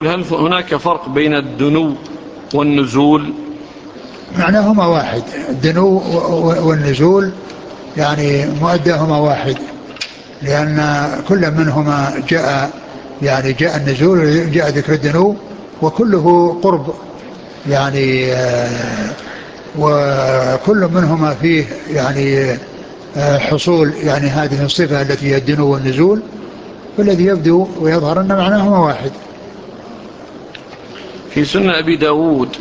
هل هناك فرق بين الدنو والنزول؟ معناهما واحد، الدنو والنزول يعني مؤداهما واحد، لأن كل منهما جاء، يعني جاء النزول وجاء ذكر الدنو، وكله قرب يعني، وكل منهما فيه يعني حصول يعني هذه الصفة التي هي الدنو والنزول، والذي يبدو ويظهر أن معناهما واحد. في سنة أبي داود